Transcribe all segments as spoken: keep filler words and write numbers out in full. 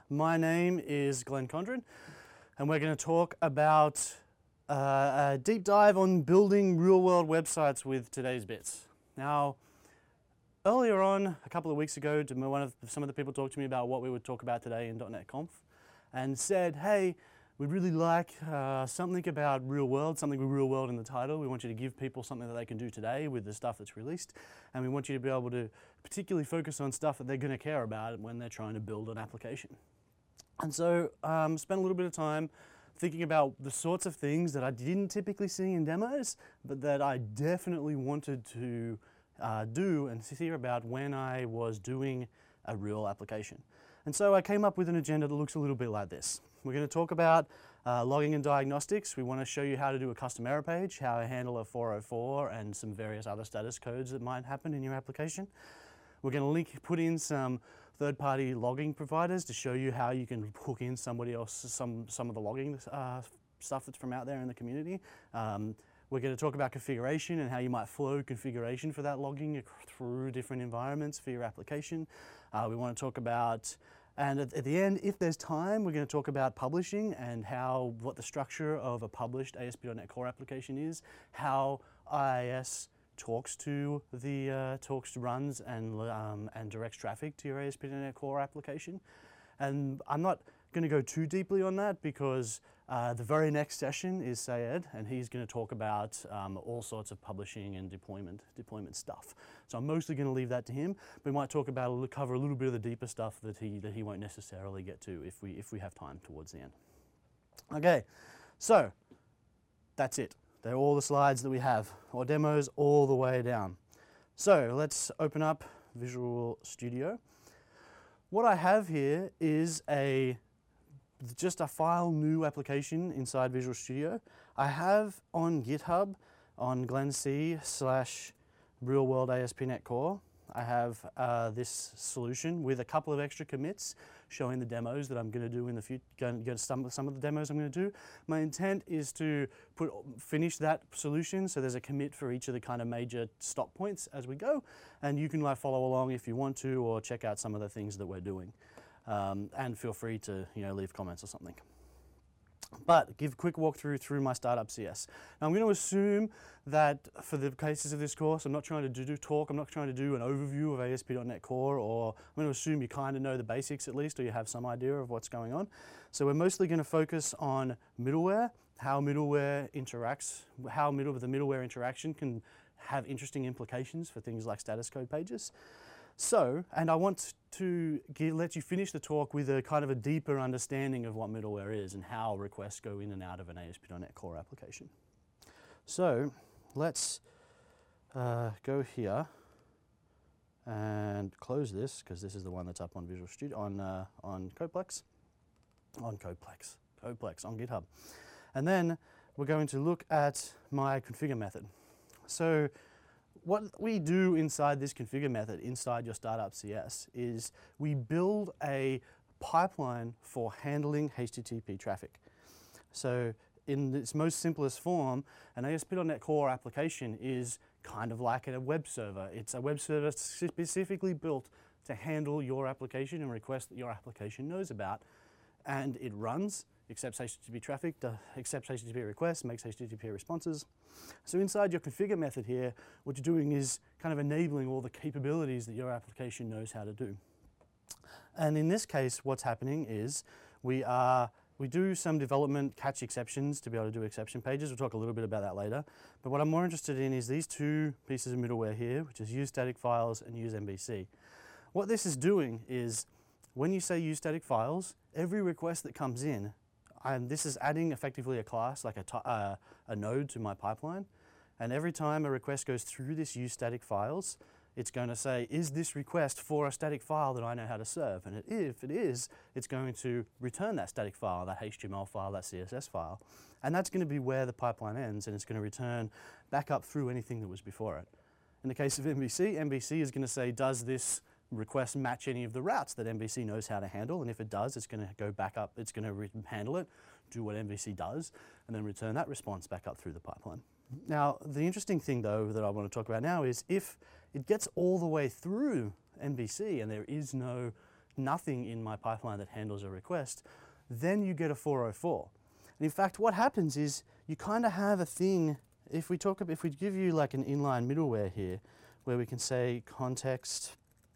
My name is Glenn Condren, and we're going to talk about uh, a deep dive on building real-world websites with today's bits. Now, earlier on, a couple of weeks ago, one of some of the people talked to me about what we would talk about today in .NET Conf, and said, "Hey, we'd really like uh, something about real world, something with real world in the title. We want you to give people something that they can do today with the stuff that's released, and we want you to be able to particularly focus on stuff that they're going to care about when they're trying to build an application." And so um, spent a little bit of time thinking about the sorts of things that I didn't typically see in demos, but that I definitely wanted to uh, do and hear about when I was doing a real application. And so I came up with an agenda that looks a little bit like this. We're going to talk about uh, logging and diagnostics. We want to show you how to do a custom error page, how to handle a four oh four, and some various other status codes that might happen in your application. We're going to link, put in some third-party logging providers to show you how you can hook in somebody else, some, some of the logging uh, stuff that's from out there in the community. Um, we're going to talk about configuration and how you might flow configuration for that logging through different environments for your application. Uh, we want to talk about, and at, at the end, if there's time, we're going to talk about publishing and how, what the structure of a published A S P dot NET Core application is, how I I S talks to the uh, talks runs and um, and directs traffic to your A S P dot NET Core application. And I'm not going to go too deeply on that because uh, the very next session is Syed, and he's going to talk about um, all sorts of publishing and deployment deployment stuff. So I'm mostly going to leave that to him. But we might talk about cover a little bit of the deeper stuff that he that he won't necessarily get to if we if we have time towards the end. Okay, so that's it. They're all the slides that we have, or demos all the way down. So let's open up Visual Studio. What I have here is a just a file new application inside Visual Studio. I have on GitHub, on Glenn C slash real world A S P dot NET Core, I have uh, this solution with a couple of extra commits showing the demos that I'm going to do in the future, going to some, some of the demos I'm going to do. My intent is to put finish that solution, so there's a commit for each of the kind of major stop points as we go, and you can like follow along if you want to, or check out some of the things that we're doing. Um, and feel free to you know leave comments or something. But give a quick walkthrough through my startup C S. Now I'm going to assume that for the cases of this course, I'm not trying to do, do talk, I'm not trying to do an overview of A S P dot NET Core, or I'm going to assume you kind of know the basics at least, or you have some idea of what's going on. So we're mostly going to focus on middleware, how middleware interacts, how middle, the middleware interaction can have interesting implications for things like status code pages. So, and I want to give, let you finish the talk with a kind of a deeper understanding of what middleware is and how requests go in and out of an A S P dot NET Core application. So, let's uh, go here and close this, because this is the one that's up on Visual Studio, on, uh, on Codeplex, on Codeplex, Codeplex, on GitHub. And then we're going to look at my configure method. So, what we do inside this configure method, inside your startup C S, is we build a pipeline for handling H T T P traffic. So in its most simplest form, an A S P dot NET Core application is kind of like a web server. It's a web server specifically built to handle your application and requests that your application knows about. And it runs, accepts H T T P traffic, accepts H T T P requests, makes H T T P responses. So inside your configure method here, what you're doing is kind of enabling all the capabilities that your application knows how to do. And in this case, what's happening is we are we do some development catch exceptions to be able to do exception pages. We'll talk a little bit about that later. But what I'm more interested in is these two pieces of middleware here, which is use static files and use M B C. What this is doing is when you say use static files, every request that comes in, and this is adding effectively a class, like a, uh, a node to my pipeline. And every time a request goes through this use static files, it's going to say, is this request for a static file that I know how to serve? And it, if it is, it's going to return that static file, that H T M L file, that C S S file. And that's going to be where the pipeline ends, and it's going to return back up through anything that was before it. In the case of M B C, M B C is going to say, does this request match any of the routes that M B C knows how to handle? And if it does, it's going to go back up, it's going to handle it, do what M B C does, and then return that response back up through the pipeline. Now, the interesting thing though that I want to talk about now is if it gets all the way through M B C and there is no nothing in my pipeline that handles a request, then you get a four oh four. And in fact, what happens is you kind of have a thing, if we talk, if we give you like an inline middleware here, where we can say context,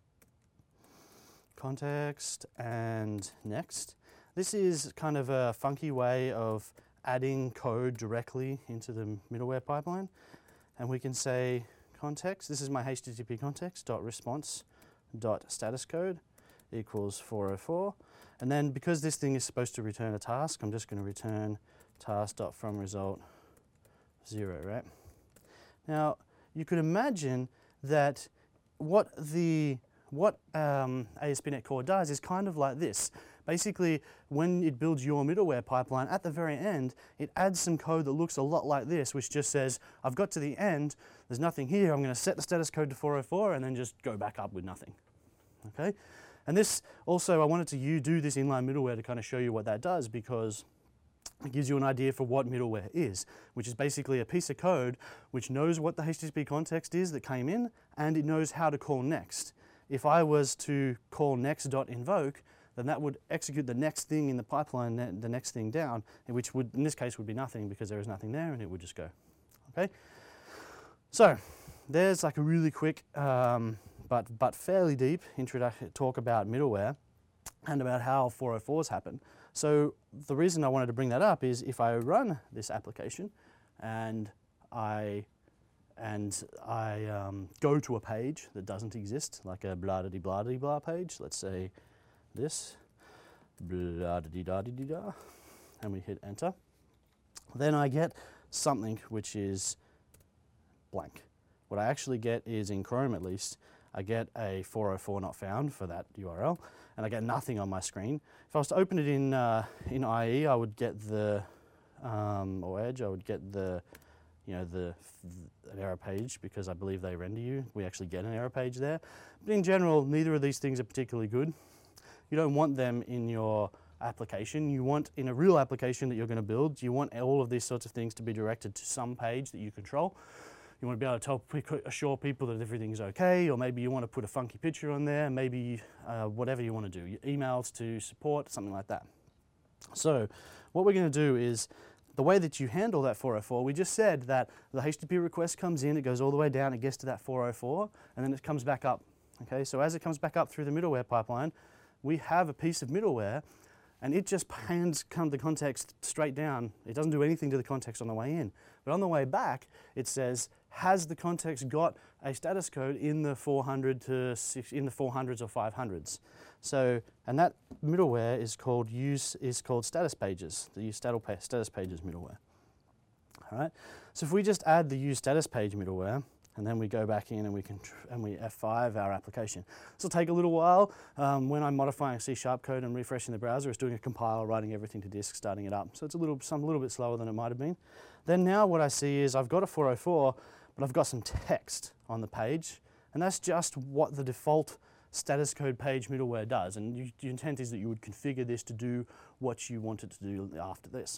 context and next. This is kind of a funky way of adding code directly into the middleware pipeline. And we can say context, this is my H T T P context dot response dot status code equals four oh four. And then because this thing is supposed to return a task, I'm just going to return task.fromResult zero, right? Now, you could imagine that what the what um, A S P dot NET Core does is kind of like this. Basically, when it builds your middleware pipeline, at the very end, it adds some code that looks a lot like this, which just says, I've got to the end, there's nothing here, I'm going to set the status code to four oh four and then just go back up with nothing. Okay? And this also, I wanted to you do this inline middleware to kind of show you what that does, because it gives you an idea for what middleware is, which is basically a piece of code which knows what the H T T P context is that came in, and it knows how to call next. If I was to call next.invoke, then that would execute the next thing in the pipeline, the next thing down, which would, in this case, would be nothing because there is nothing there, and it would just go. Okay? So, there's like a really quick, um, but, but fairly deep introduction talk about middleware and about how four oh fours happen. So, the reason I wanted to bring that up is if I run this application and I and I um, go to a page that doesn't exist, like a blah-da-dee-blah-da-dee-blah page, let's say this, blah-da-dee-da-dee-da, and we hit enter, then I get something which is blank. What I actually get is, in Chrome at least, I get a four oh four not found for that U R L, and I get nothing on my screen. If I was to open it in, uh, in I E, I would get the, um, or Edge, I would get the, you know, the, the an error page, because I believe they render you. We actually get an error page there. But in general, neither of these things are particularly good. You don't want them in your application. You want, in a real application that you're going to build, you want all of these sorts of things to be directed to some page that you control. You want to be able to tell, assure people that everything's okay, or maybe you want to put a funky picture on there, maybe uh, whatever you want to do, your emails to support, something like that. So what we're going to do is, the way that you handle that four oh four, we just said that the H T T P request comes in, it goes all the way down, it gets to that four oh four, and then it comes back up. Okay, so as it comes back up through the middleware pipeline, we have a piece of middleware, and it just hands come the context straight down. It doesn't do anything to the context on the way in. But on the way back, it says, has the context got a status code in the four hundred to six, in the four hundreds or five hundreds? So, and that middleware is called use is called status pages, the use status pages middleware. All right. So if we just add the use status page middleware, and then we go back in and we can tr and we F five our application. This will take a little while. Um, when I'm modifying C sharp code and refreshing the browser, it's doing a compile, writing everything to disk, starting it up. So it's a little, some little bit slower than it might have been. Then now what I see is I've got a four oh four, but I've got some text on the page, and that's just what the default status code page middleware does. And you, the intent is that you would configure this to do what you want it to do after this.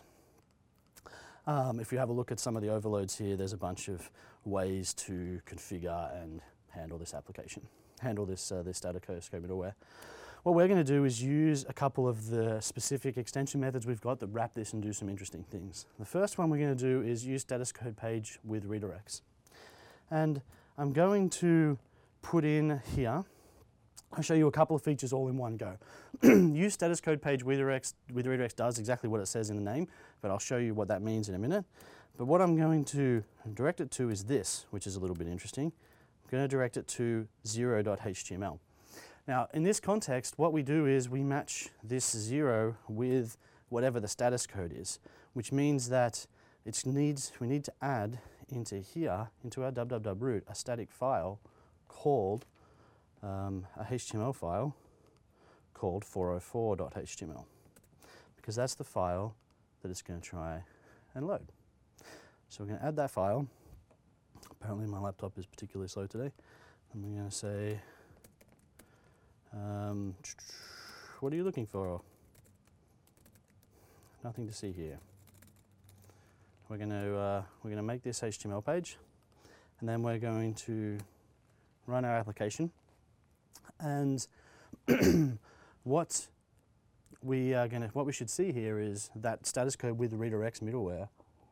Um, if you have a look at some of the overloads here, there's a bunch of ways to configure and handle this application, handle this, uh, this status code middleware. What we're going to do is use a couple of the specific extension methods we've got that wrap this and do some interesting things. The first one we're going to do is use status code page with redirects. And I'm going to put in here, I'll show you a couple of features all in one go. Use status code page with redirects, with redirects does exactly what it says in the name, but I'll show you what that means in a minute. But what I'm going to direct it to is this, which is a little bit interesting. I'm going to direct it to zero dot H T M L. Now, in this context, what we do is we match this zero with whatever the status code is, which means that it needs, we need to add into here, into our www root, a static file called Um, a H T M L file called four oh four dot H T M L, because that's the file that it's going to try and load. So we're going to add that file. Apparently my laptop is particularly slow today. And we're going to say, um, what are you looking for? Nothing to see here. We're going to uh, we're going to make this H T M L page, and then we're going to run our application. And what we are going to, what we should see here is that status code with the redirects middleware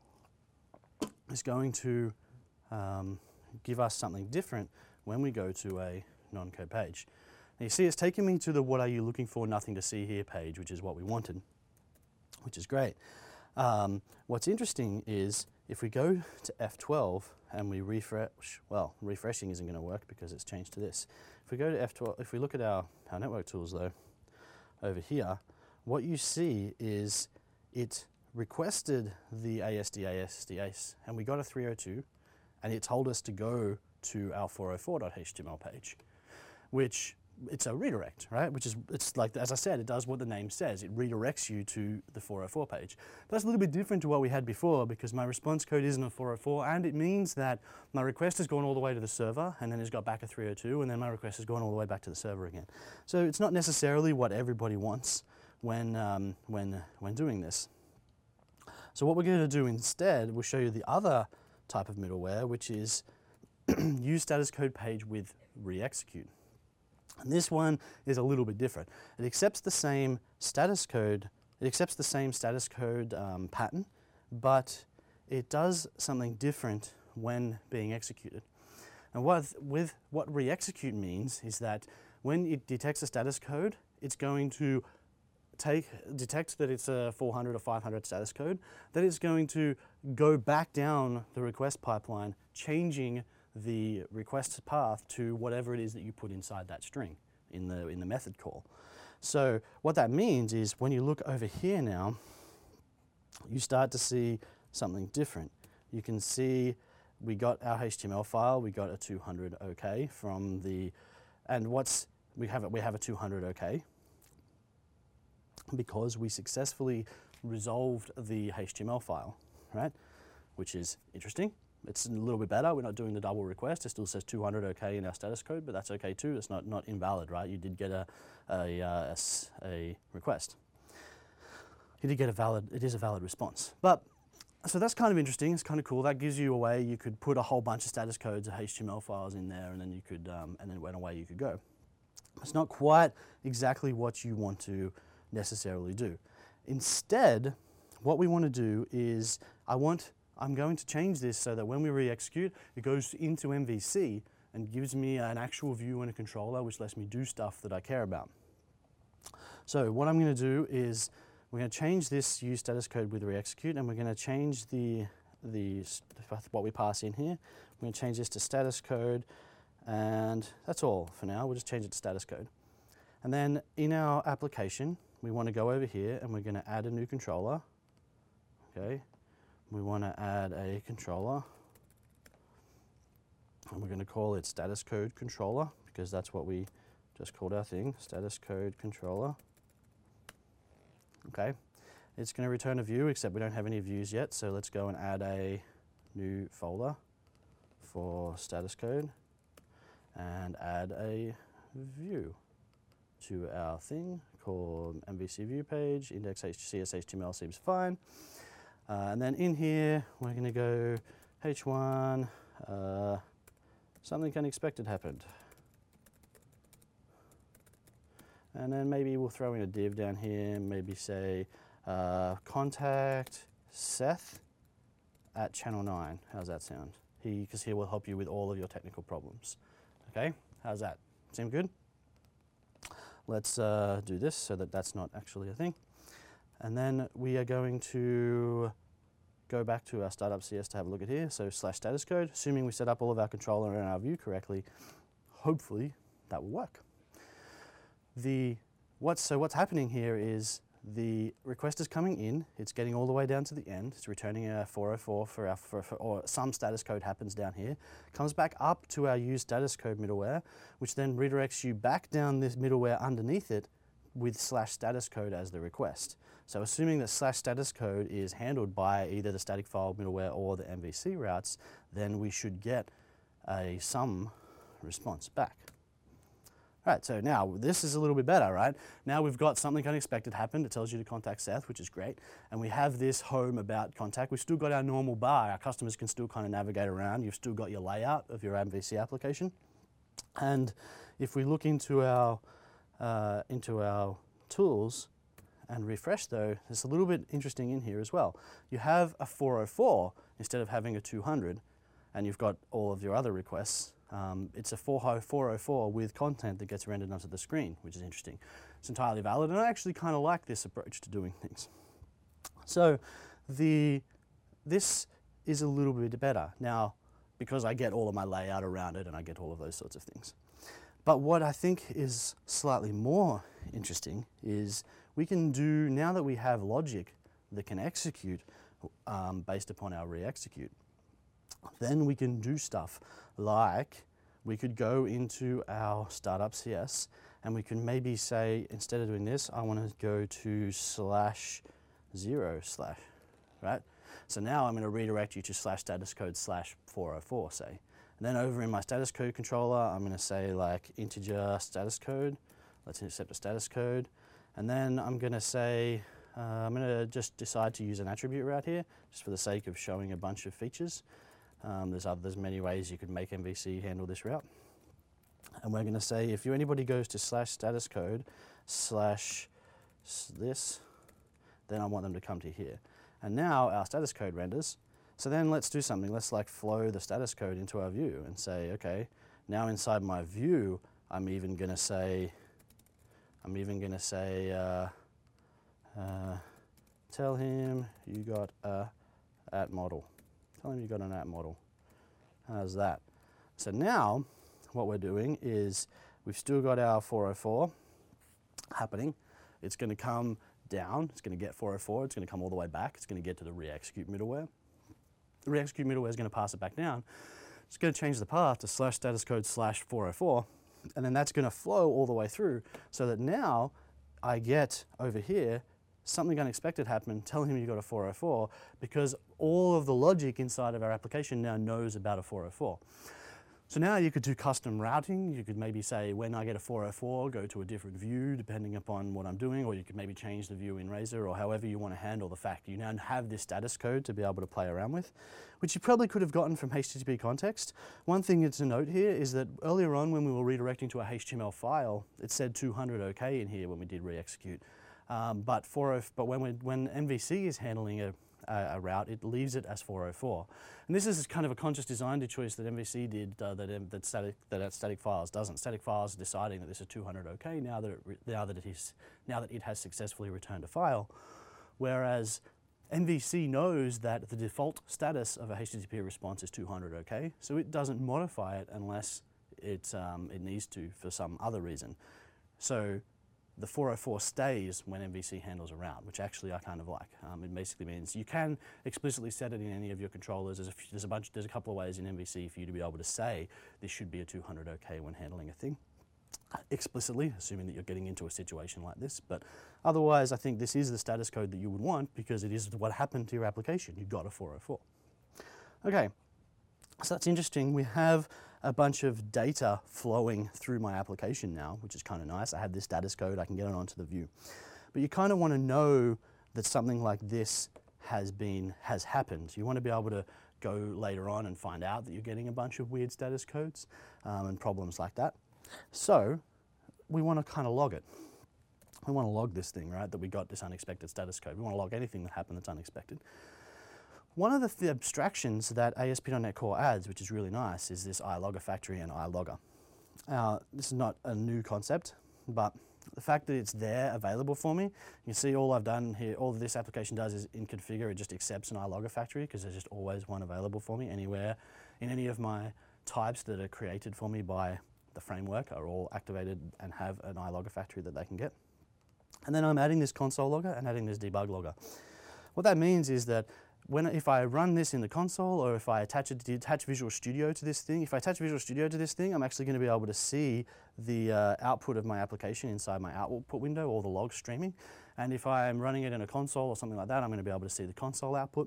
is going to um, give us something different when we go to a non-code page. Now you see it's taking me to the what are you looking for, nothing to see here page, which is what we wanted, which is great. Um, what's interesting is if we go to F twelve and we refresh, well, refreshing isn't going to work because it's changed to this. If we go to F twelve, if we look at our, our network tools though, over here, what you see is it requested the A S D A S D A C E, and we got a three oh two, and it told us to go to our four oh four dot H T M L page, which it's a redirect, right? Which is, it's like, as I said, it does what the name says. It redirects you to the four oh four page. But that's a little bit different to what we had before because my response code isn't a four oh four, and it means that my request has gone all the way to the server and then it's got back a three oh two, and then my request has gone all the way back to the server again. So it's not necessarily what everybody wants when, um, when, when doing this. So what we're going to do instead, we'll show you the other type of middleware, which is use status code page with re-execute. And this one is a little bit different. It accepts the same status code, it accepts the same status code um, pattern, but it does something different when being executed. And what, with what re-execute means is that when it detects a status code, it's going to take, detect that it's a four hundred or five hundred status code, that it's going to go back down the request pipeline, changing the request path to whatever it is that you put inside that string in the, in the method call. So what that means is when you look over here now, you start to see something different. You can see we got our H T M L file, we got a two hundred OK from the, and what's, we have, a, we have a two hundred OK because we successfully resolved the H T M L file, right? Which is interesting. It's a little bit better. We're not doing the double request. It still says two hundred OK in our status code, but that's OK too. It's not, not invalid, right? You did get a, a, uh, a, a request. You did get a valid, it is a valid response. But, so that's kind of interesting. It's kind of cool. That gives you a way you could put a whole bunch of status codes of H T M L files in there, and then you could, um, and then went away you could go. It's not quite exactly what you want to necessarily do. Instead, what we want to do is, I want, I'm going to change this so that when we re-execute, it goes into M V C and gives me an actual view and a controller, which lets me do stuff that I care about. So what I'm going to do is we're going to change this use status code with re-execute, and we're going to change the, the what we pass in here. We're going to change this to status code, and that's all for now. We'll just change it to status code. And then in our application, we want to go over here and we're going to add a new controller. Okay. We want to add a controller, and we're going to call it status code controller because that's what we just called our thing, status code controller. Okay, it's going to return a view, except we don't have any views yet, so let's go and add a new folder for status code and add a view to our thing called M V C view page. Index C S H T M L seems fine. Uh, and then in here, we're going to go H one, uh, something unexpected happened. And then maybe we'll throw in a div down here, maybe say uh, contact Seth at channel nine. How's that sound? He, because he will help you with all of your technical problems. Okay, how's that? Seem good? Let's uh, do this so that that's not actually a thing. And then we are going to go back to our startup C S to have a look at here. So slash status code, assuming we set up all of our controller and our view correctly, hopefully that will work. The, what's, so what's happening here is the request is coming in, it's getting all the way down to the end, it's returning a four oh four for our, for, for, or some status code happens down here, comes back up to our use status code middleware, which then redirects you back down this middleware underneath it with slash status code as the request. So assuming that slash status code is handled by either the static file middleware or the M V C routes, then we should get a some response back. Right, so now this is a little bit better, right? Now we've got something unexpected happened. It tells you to contact Seth, which is great. And we have this home about contact. We've still got our normal bar. Our customers can still kind of navigate around. You've still got your layout of your M V C application. And if we look into our uh, into our tools and refresh though, there's a little bit interesting in here as well. You have a four oh four instead of having a two hundred, and you've got all of your other requests. Um, it's a four oh four with content that gets rendered onto the screen, which is interesting. It's entirely valid, and I actually kind of like this approach to doing things. So the this is a little bit better now because I get all of my layout around it and I get all of those sorts of things. But what I think is slightly more interesting is we can do, now that we have logic that can execute um, based upon our re-execute, then we can do stuff like we could go into our startup C S and we can maybe say, instead of doing this, I want to go to slash zero slash, right? So now I'm going to redirect you to slash status code slash four oh four, say. And then over in my status code controller, I'm going to say like integer status code. Let's accept a status code. And then I'm going to say, uh, I'm going to just decide to use an attribute route here, just for the sake of showing a bunch of features. Um, there's, other, there's many ways you could make M V C handle this route. And we're going to say if you, anybody goes to slash status code slash this, then I want them to come to here. And now our status code renders. So then let's do something. Let's like flow the status code into our view and say, okay, now inside my view, I'm even going to say, I'm even going to say, uh, uh, tell him you got a at model. Tell him you got an at model. How's that? So now what we're doing is we've still got our four oh four happening. It's going to come down, it's going to get four oh four, it's going to come all the way back, it's going to get to the re-execute middleware. The re-execute middleware is going to pass it back down. It's going to change the path to slash status code slash four oh four, and then that's going to flow all the way through so that now I get over here something unexpected happen, tell him you got a four oh four, because all of the logic inside of our application now knows about a four oh four. So now you could do custom routing. You could maybe say, when I get a four oh four, go to a different view depending upon what I'm doing, or you could maybe change the view in Razor, or however you want to handle the fact you now have this status code to be able to play around with, which you probably could have gotten from H T T P context. One thing to note here is that earlier on when we were redirecting to a H T M L file, it said two hundred OK in here when we did re-execute. Um, but, but when, we, when M V C is handling a Uh, a route, it leaves it as four oh four. And this is kind of a conscious design choice that M V C did uh, that, um, that, static, that static files doesn't. Static files are deciding that this is two hundred OK now that, it now, that it is, now that it has successfully returned a file, whereas M V C knows that the default status of a H T T P response is two hundred OK, so it doesn't modify it unless it, um, it needs to for some other reason. So the four oh four stays when M V C handles a route, which actually I kind of like. Um, it basically means you can explicitly set it in any of your controllers. There's a, few, there's a bunch, there's a couple of ways in M V C for you to be able to say this should be a two hundred OK when handling a thing, explicitly, assuming that you're getting into a situation like this. But otherwise, I think this is the status code that you would want because it is what happened to your application. You got a four oh four. Okay, so that's interesting. We have a bunch of data flowing through my application now, which is kind of nice. I have this status code, I can get it onto the view. But you kind of want to know that something like this has been, has happened. You want to be able to go later on and find out that you're getting a bunch of weird status codes um, and problems like that. So we want to kind of log it. We want to log this thing, right, that we got this unexpected status code. We want to log anything that happened that's unexpected. One of the, the abstractions that A S P dot NET Core adds, which is really nice, is this iLogger factory and iLogger. Uh, this is not a new concept, but the fact that it's there available for me, you see all I've done here, all this application does is in configure, it just accepts an iLogger factory because there's just always one available for me anywhere. In any of my types that are created for me by the framework are all activated and have an iLogger factory that they can get. And then I'm adding this console logger and adding this debug logger. What that means is that when, if I run this in the console, or if I attach, it, attach Visual Studio to this thing, if I attach Visual Studio to this thing, I'm actually going to be able to see the uh, output of my application inside my output window, or the log streaming. And if I'm running it in a console or something like that, I'm going to be able to see the console output.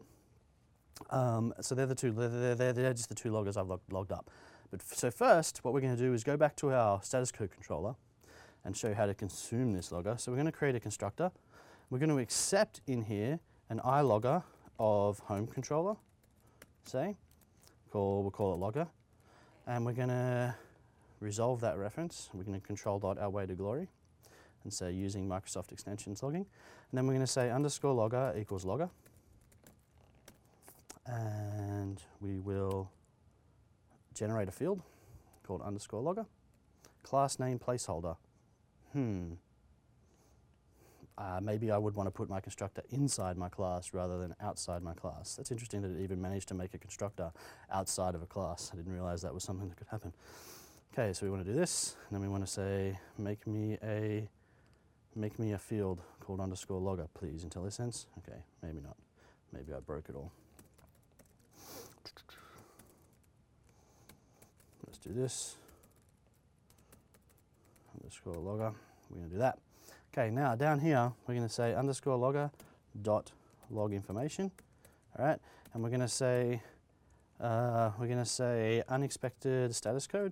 Um, so they're the two, they're, they're, they're just the two loggers I've log, logged up. But so first, what we're going to do is go back to our status code controller and show you how to consume this logger. So we're going to create a constructor. We're going to accept in here an iLogger of home controller, say, call, we'll call it logger, and we're going to resolve that reference. We're going to control dot our way to glory. and say using Microsoft extensions logging. And then we're going to say underscore logger equals logger. And we will generate a field called underscore logger. Class name placeholder. Hmm. Uh, maybe I would want to put my constructor inside my class rather than outside my class. That's interesting that it even managed to make a constructor outside of a class. I didn't realize that was something that could happen. Okay, so we want to do this, and then we want to say, make me a, make me a field called underscore logger, please, IntelliSense. Okay, maybe not. Maybe I broke it all. Let's do this. Underscore logger. We're going to do that. Okay, now down here, we're going to say underscore logger dot log information. All right, and we're going to say, uh, we're going to say unexpected status code.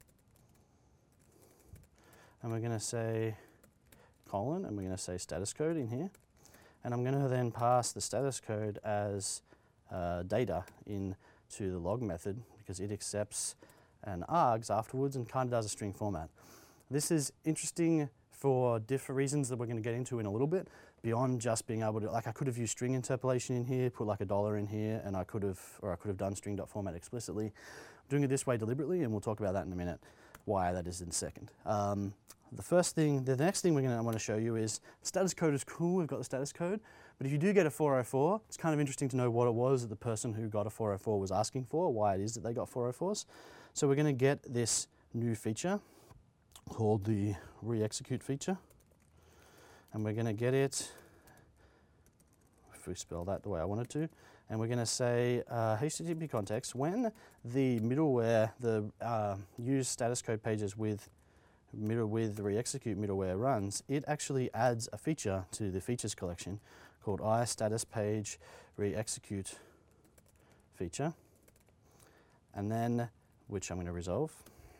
And we're going to say colon, and we're going to say status code in here. And I'm going to then pass the status code as uh, data into the log method because it accepts an args afterwards and kind of does a string format. This is interesting for different reasons that we're going to get into in a little bit, beyond just being able to, like I could have used string interpolation in here, put like a dollar in here, and I could have, or I could have done string.format explicitly. I'm doing it this way deliberately, and we'll talk about that in a minute, why that is in a second. Um, the first thing, the next thing we're going to want to show you is status code is cool, we've got the status code, but if you do get a four oh four, it's kind of interesting to know what it was that the person who got a four oh four was asking for, why it is that they got four oh fours. So we're going to get this new feature called the re-execute feature, and we're going to get it, if we spell that the way I wanted to, and we're going to say uh, H T T P context, when the middleware, the uh, use status code pages with middle with the re-execute middleware runs, it actually adds a feature to the features collection called iStatusPage re-execute feature, and then, which I'm going to resolve.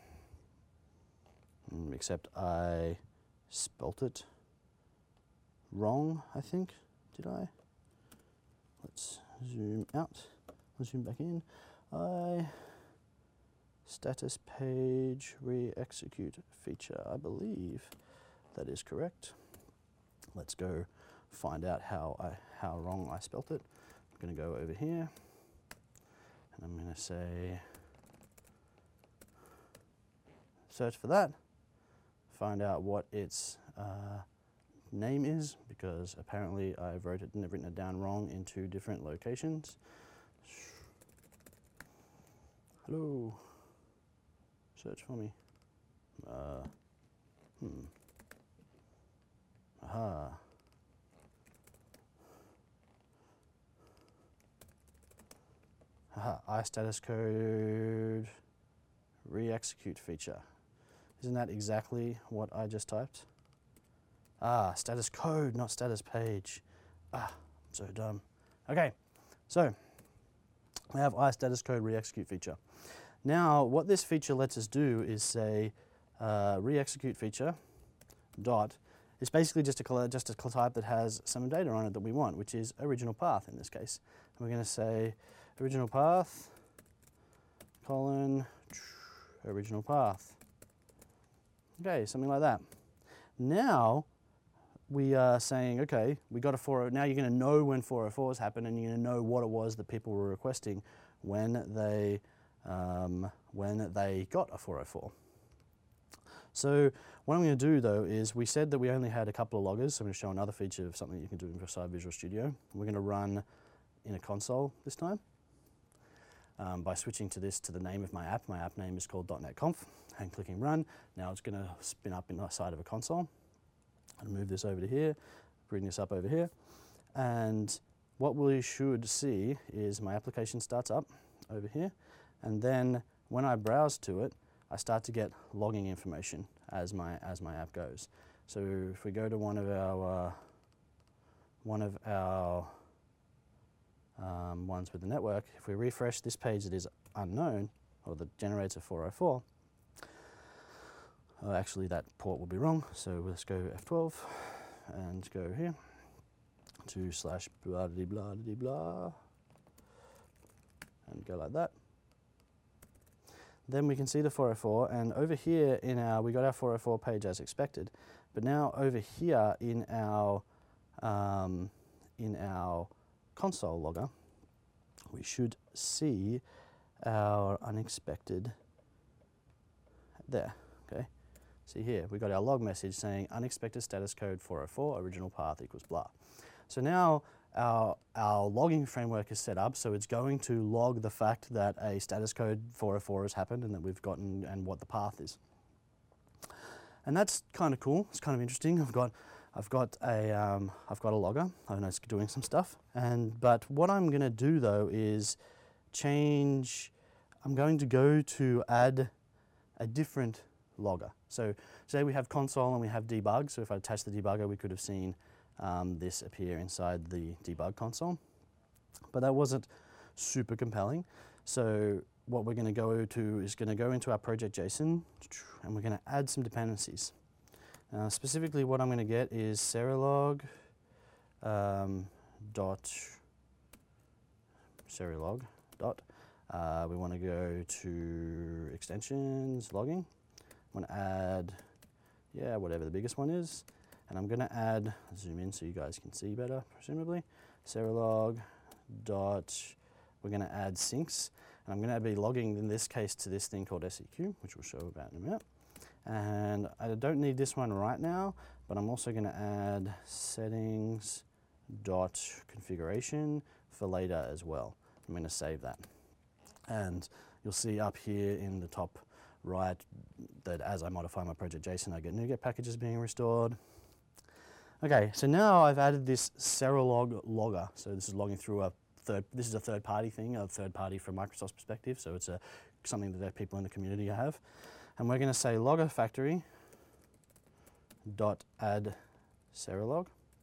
Except I spelt it wrong, I think. Did I? Let's zoom out. Let's zoom back in. I status page re-execute feature. I believe that is correct. Let's go find out how I how wrong I spelt it. I'm going to go over here, and I'm going to say search for that. Find out what its uh, name is, because apparently I've wrote it, written it down wrong in two different locations. Hello, search for me. Uh, hmm. Aha. Aha, iStatus code re-execute feature. Isn't that exactly what I just typed? Ah, status code, not status page. Ah, I'm so dumb. Okay, so we have iStatus code re-execute feature. Now, what this feature lets us do is say uh, re-execute feature dot. It's basically just a just a type that has some data on it that we want, which is original path in this case. And we're going to say original path colon original path. Okay, something like that. Now we are saying, okay, we got a four oh. Now you're going to know when four oh fours happen, and you're going to know what it was that people were requesting when they um, when they got a four oh four. So what I'm going to do though is, we said that we only had a couple of loggers, so I'm going to show another feature of something you can do inside Visual Studio. We're going to run in a console this time. Um, by switching to this to the name of my app. My app name is called .NET Conf, and clicking run. Now it's going to spin up inside of a console. I'll move this over to here, bring this up over here, and what we should see is my application starts up over here, and then when I browse to it, I start to get logging information as my as my app goes. So if we go to one of our uh, one of our Um, ones with the network, if we refresh this page that is unknown, or that generates a four oh four, uh, actually that port will be wrong, so let's go F twelve and go here to slash blah blah blah blah blah and go like that. Then we can see the four oh four, and over here in our, we got our four oh four page as expected, But now over here in our um, in our console logger, we should see our unexpected there. Okay, see here we got our log message saying unexpected status code four oh four, original path equals blah. So now our our logging framework is set up, so it's going to log the fact that a status code four oh four has happened and that we've gotten and what the path is. And that's kind of cool. It's kind of interesting. I've got I've got a um, I've got a logger. I know it's doing some stuff. And but what I'm going to do though is change. I'm going to go to add a different logger. So say we have console and we have debug. So if I attach the debugger, we could have seen um, this appear inside the debug console. But that wasn't super compelling. So what we're going to go to is going to go into our project JSON, and we're going to add some dependencies. Uh, specifically, what I'm going to get is Serilog um, dot Serilog dot. Uh, we want to go to extensions logging. I want to add, yeah, whatever the biggest one is, and I'm going to add. Zoom in so you guys can see better, presumably. Serilog dot. We're going to add syncs. And I'm going to be logging, in this case, to this thing called S E Q, which we'll show about in a minute. And I don't need this one right now, but I'm also going to add settings dot configuration for later as well. I'm going to save that. And you'll see up here in the top right that as I modify my project JSON, I get NuGet packages being restored. Okay, so now I've added this Serilog logger. So this is logging through a Third, this is a third-party thing, a third-party from Microsoft's perspective, so it's a, something that people in the community have. And we're going to say logger factory dot add Serilog.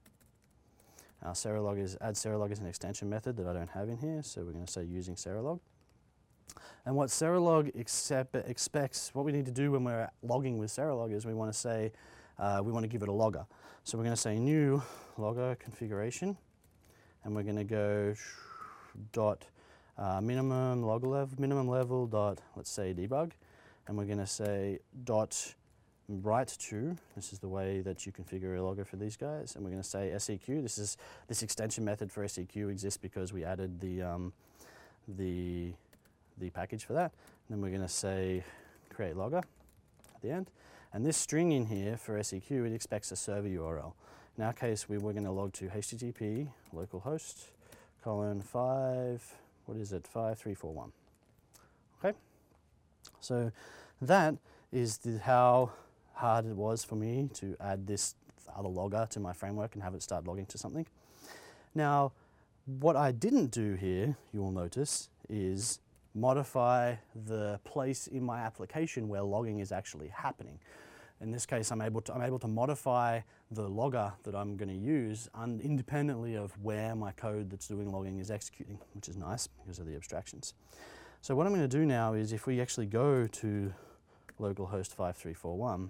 Our Serilog is add Serilog is an extension method that I don't have in here, so we're going to say using Serilog. And what Serilog accept, expects, what we need to do when we're logging with Serilog is we want to say uh, we want to give it a logger. So we're going to say new logger configuration, and we're going to go dot uh, minimum log level minimum level dot let's say debug, and we're going to say dot write to. This is the way that you configure a logger for these guys, and we're going to say S E Q. This is this extension method for S E Q exists because we added the um, the the package for that. And then we're going to say create logger at the end, and this string in here for S E Q, it expects a server U R L. In our case, we were going to log to H T T P localhost colon five, what is it, five three four one. Okay, so that is the, how hard it was for me to add this other logger to my framework and have it start logging to something. Now, what I didn't do here, you will notice, is modify the place in my application where logging is actually happening. In this case, I'm able to, I'm able to modify the logger that I'm going to use un independently of where my code that's doing logging is executing, which is nice because of the abstractions. So what I'm going to do now is if we actually go to localhost five three four one,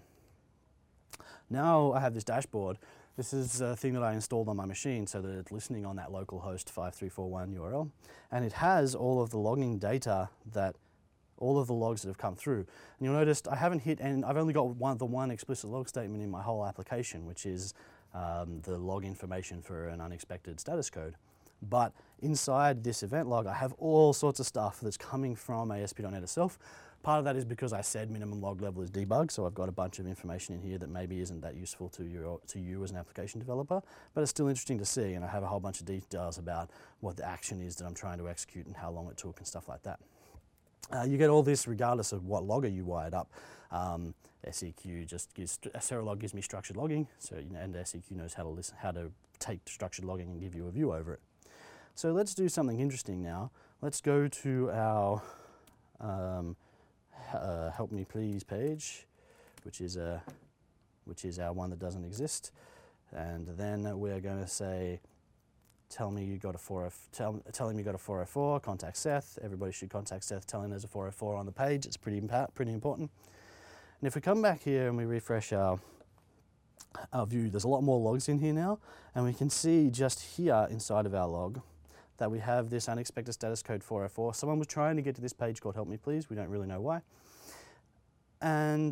now I have this dashboard. This is a thing that I installed on my machine so that it's listening on that localhost five three four one U R L, and it has all of the logging data that all of the logs that have come through. And you'll notice I haven't hit, and I've only got one, the one explicit log statement in my whole application, which is um, the log information for an unexpected status code. But inside this event log, I have all sorts of stuff that's coming from A S P dot net itself. Part of that is because I said minimum log level is debug, so I've got a bunch of information in here that maybe isn't that useful to you, to you as an application developer, but it's still interesting to see, and I have a whole bunch of details about what the action is that I'm trying to execute and how long it took and stuff like that. Uh, you get all this regardless of what logger you wired up. Um, S E Q just gives, Serilog gives me structured logging, so you know, and S E Q knows how to listen, how to take structured logging and give you a view over it. So let's do something interesting now. Let's go to our um, uh, help me please page, which is a, which is our one that doesn't exist, and then we're going to say, tell me you got a four oh four, tell, tell him you got a four oh four, contact Seth. Everybody should contact Seth, tell him there's a four oh four on the page. It's pretty, pretty important. And if we come back here and we refresh our, our view, there's a lot more logs in here now, and we can see just here inside of our log that we have this unexpected status code four oh four. Someone was trying to get to this page called help me please. We don't really know why. And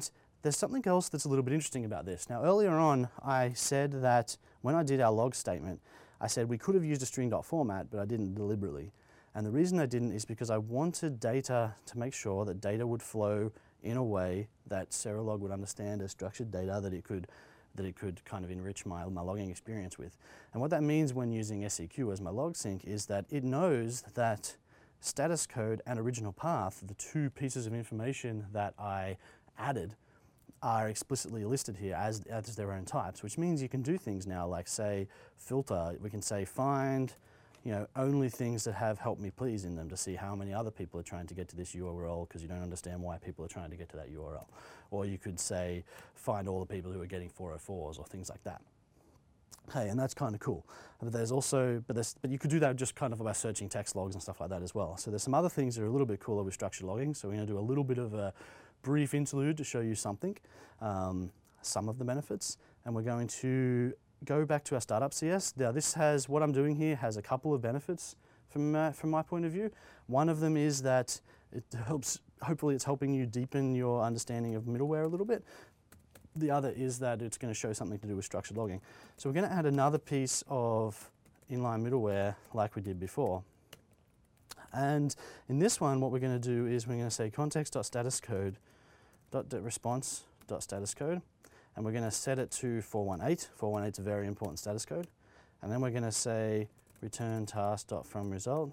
there's something else that's a little bit interesting about this. Now, earlier on, I said that when I did our log statement, I said we could have used a string.format, but I didn't deliberately. And the reason I didn't is because I wanted data to make sure that data would flow in a way that Serolog would understand as structured data that it could that it could kind of enrich my, my logging experience with. And what that means when using S E Q as my log sync is that it knows that status code and original path, the two pieces of information that I added, are explicitly listed here as, as their own types, which means you can do things now like say filter, we can say find, you know, only things that have help me please in them to see how many other people are trying to get to this U R L because you don't understand why people are trying to get to that U R L. Or you could say find all the people who are getting four oh fours or things like that. Okay, and that's kind of cool. But there's also, but, there's, but you could do that just kind of by searching text logs and stuff like that as well. So there's some other things that are a little bit cooler with structured logging. So we're going to do a little bit of a brief interlude to show you something, um, some of the benefits, and we're going to go back to our startup C S. Now this has, what I'm doing here has a couple of benefits from, uh, from my point of view. One of them is that it helps, hopefully it's helping you deepen your understanding of middleware a little bit. The other is that it's going to show something to do with structured logging. So we're going to add another piece of inline middleware like we did before. And in this one, what we're going to do is we're going to say context.statuscode dot response dot status code, and we're going to set it to four one eight. four one eight is a very important status code. And then we're going to say return task.fromResult.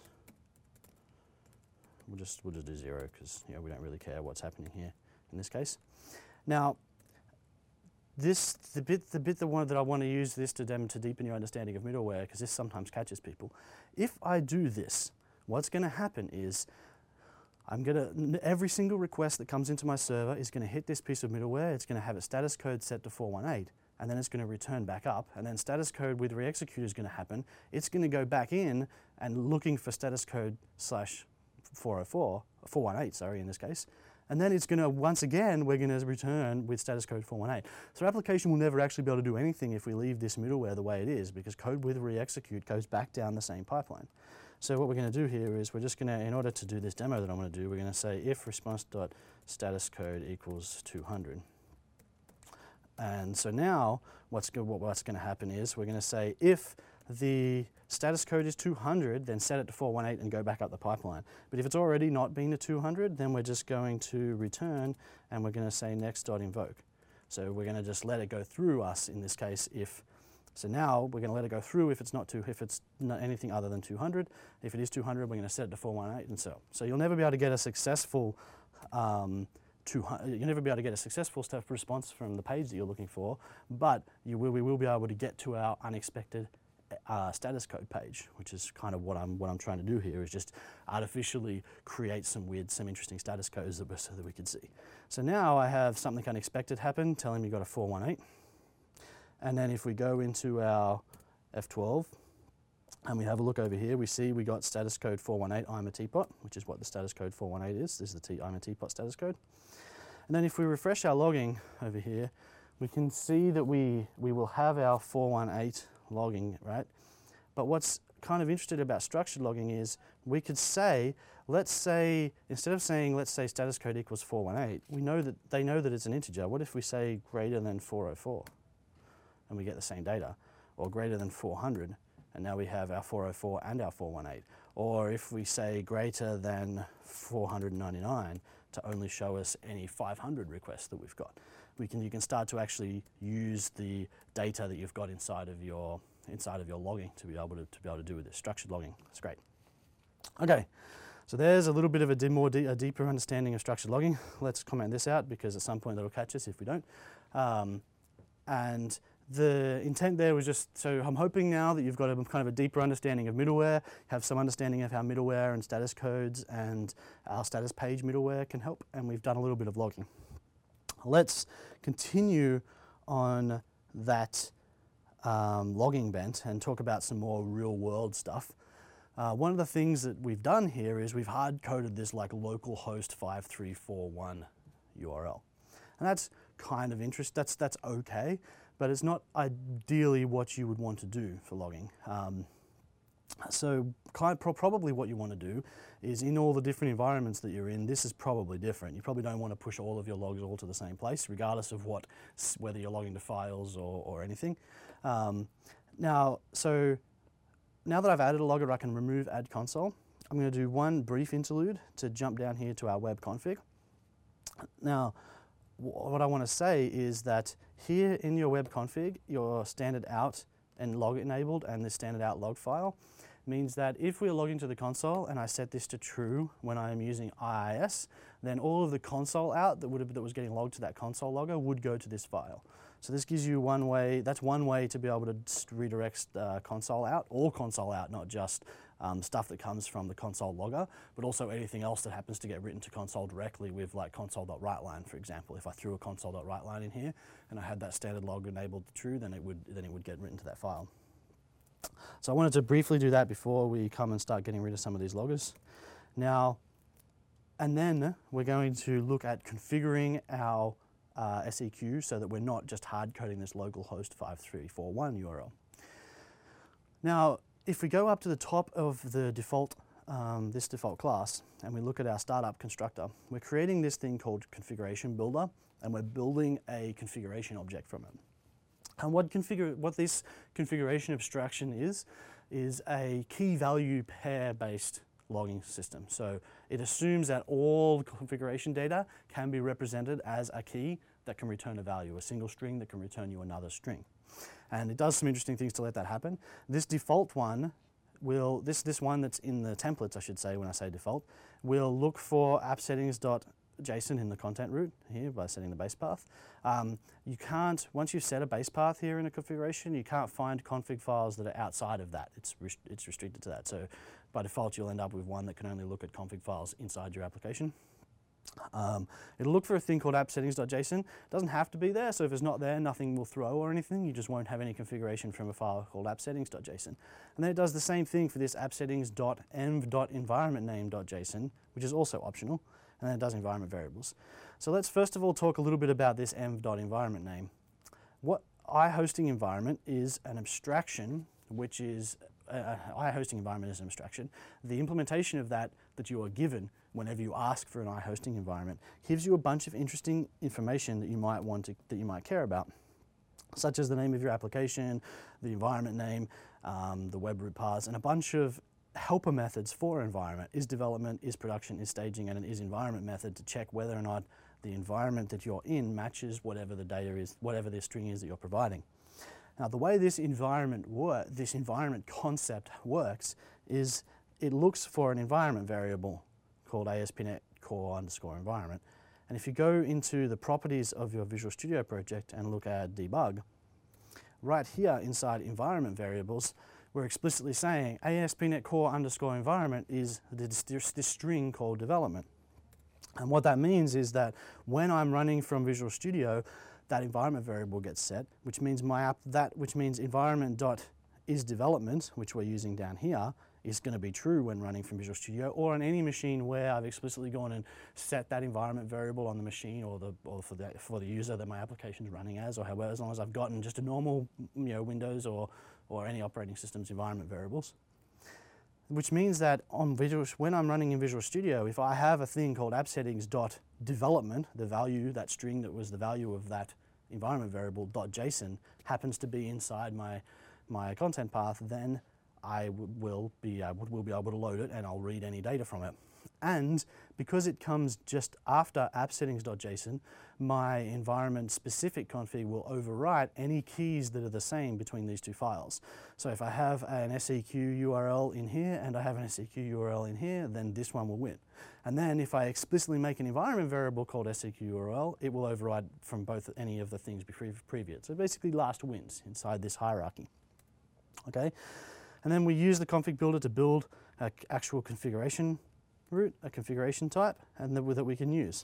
We'll just, we'll just do zero because you know, we don't really care what's happening here in this case. Now, this, the bit, the bit the one that I want to use this to, dem to deepen your understanding of middleware, because this sometimes catches people. If I do this, what's going to happen is I'm going to, every single request that comes into my server is going to hit this piece of middleware. It's going to have a status code set to four one eight, and then it's going to return back up, and then status code with re-execute is going to happen. It's going to go back in and looking for status code slash four oh four, four one eight, sorry, in this case. And then it's going to, once again, we're going to return with status code four one eight. So our application will never actually be able to do anything if we leave this middleware the way it is, because code with re-execute goes back down the same pipeline. So what we're going to do here is we're just going to, in order to do this demo that I'm going to do, we're going to say if response.statuscode equals two hundred. And so now what's, go, what's going to happen is we're going to say if the status code is two hundred, then set it to four one eight and go back up the pipeline. But if it's already not been to two hundred, then we're just going to return and we're going to say next.invoke. So we're going to just let it go through us in this case if, so now we're going to let it go through if it's not two, if it's not anything other than two hundred. If it is two hundred, we're going to set it to four one eight and so. So you'll never be able to get a successful um, two hundred, you'll never be able to get a successful step response from the page that you're looking for, but you will, we will be able to get to our unexpected Uh, status code page, which is kind of what I'm what I'm trying to do here, is just artificially create some weird, some interesting status codes that so that we could see. So now I have something unexpected happen, telling me you got a four one eight, and then if we go into our F twelve and we have a look over here, we see we got status code four one eight. I'm a teapot, which is what the status code four one eight is. This is the T, I'm a teapot status code. And then if we refresh our logging over here, we can see that we we will have our four one eight logging, right? But what's kind of interesting about structured logging is we could say, let's say, instead of saying, let's say status code equals four one eight, we know that they know that it's an integer. What if we say greater than four oh four and we get the same data? Or greater than four hundred and now we have our four oh four and our four one eight. Or if we say greater than four hundred ninety-nine to only show us any five hundred requests that we've got. We can, you can start to actually use the data that you've got inside of your inside of your logging to be able to, to be able to do with this structured logging. That's great. Okay, so there's a little bit of a, more de a deeper understanding of structured logging. Let's comment this out because at some point that'll catch us if we don't. Um, and the intent there was just, so I'm hoping now that you've got a kind of a deeper understanding of middleware, have some understanding of how middleware and status codes and our status page middleware can help, and we've done a little bit of logging. Let's continue on that um, logging bent and talk about some more real world stuff. Uh, one of the things that we've done here is we've hard coded this like localhost five three four one U R L. And that's kind of interesting, that's, that's okay, but it's not ideally what you would want to do for logging. Um, So kind of pro probably what you want to do is in all the different environments that you're in, this is probably different. You probably don't want to push all of your logs all to the same place, regardless of what, whether you're logging to files or, or anything. Um, now, so now that I've added a logger, I can remove add console. I'm going to do one brief interlude to jump down here to our web config. Now, what I want to say is that here in your web config, your standard out and log enabled and the standard out log file means that if we're logging to the console and I set this to true when I am using I I S, then all of the console out that would have, that was getting logged to that console logger would go to this file. So this gives you one way, that's one way to be able to redirect uh, console out, all console out, not just um, stuff that comes from the console logger, but also anything else that happens to get written to console directly with like console.writeLine, for example. If I threw a console.writeLine in here and I had that standard log enabled to true, then it would, then it would get written to that file. So I wanted to briefly do that before we come and start getting rid of some of these loggers. Now, and then we're going to look at configuring our uh, S E Q so that we're not just hard coding this localhost five three four one U R L. Now, if we go up to the top of the default, um, this default class, and we look at our startup constructor, we're creating this thing called configuration builder, and we're building a configuration object from it. And what, configure, what this configuration abstraction is, is a key value pair-based logging system. So it assumes that all configuration data can be represented as a key that can return a value, a single string that can return you another string. And it does some interesting things to let that happen. This default one will, this, this one that's in the templates, I should say, when I say default, will look for app settings.json in the content root here by setting the base path. Um, you can't, once you've set a base path here in a configuration, you can't find config files that are outside of that. It's, rest it's restricted to that. So by default, you'll end up with one that can only look at config files inside your application. Um, it'll look for a thing called app settings.json. It doesn't have to be there, so if it's not there, nothing will throw or anything. You just won't have any configuration from a file called app settings.json. And then it does the same thing for this app settings.env.environmentname.json, which is also optional, and then it does environment variables. So let's first of all talk a little bit about this env.environmentName. What iHosting environment is an abstraction, which is uh, iHosting environment is an abstraction. The implementation of that that you are given whenever you ask for an iHosting environment gives you a bunch of interesting information that you might want to, that you might care about, such as the name of your application, the environment name, um, the web root paths, and a bunch of helper methods for environment. Is development, is production, is staging, and an is environment method to check whether or not the environment that you're in matches whatever the data is, whatever the string is that you're providing. Now, the way this environment work, this environment concept works is it looks for an environment variable called A S P dot NET Core underscore environment. And if you go into the properties of your Visual Studio project and look at debug, right here inside environment variables, we're explicitly saying A S P dot NET Core underscore environment is this, this string called development. And what that means is that when I'm running from Visual Studio, that environment variable gets set, which means my app, that which means environment.isDevelopment, which we're using down here, is going to be true when running from Visual Studio, or on any machine where I've explicitly gone and set that environment variable on the machine or the or for the for the user that my application is running as, or however, as long as I've gotten just a normal, you know, Windows or or any operating system's environment variables. Which means that on Visual, when I'm running in Visual Studio, if I have a thing called appsettings.development, the value, that string that was the value of that environment variable .json happens to be inside my my content path, then I will be able, will be able to load it and I'll read any data from it. And because it comes just after appsettings.json, my environment specific config will overwrite any keys that are the same between these two files. So if I have an S E Q U R L in here and I have an S E Q U R L in here, then this one will win. And then if I explicitly make an environment variable called S E Q U R L, it will override from both any of the things previous. So basically last wins inside this hierarchy. Okay? And then we use the config builder to build an actual configuration root, a configuration type, and that, that we can use.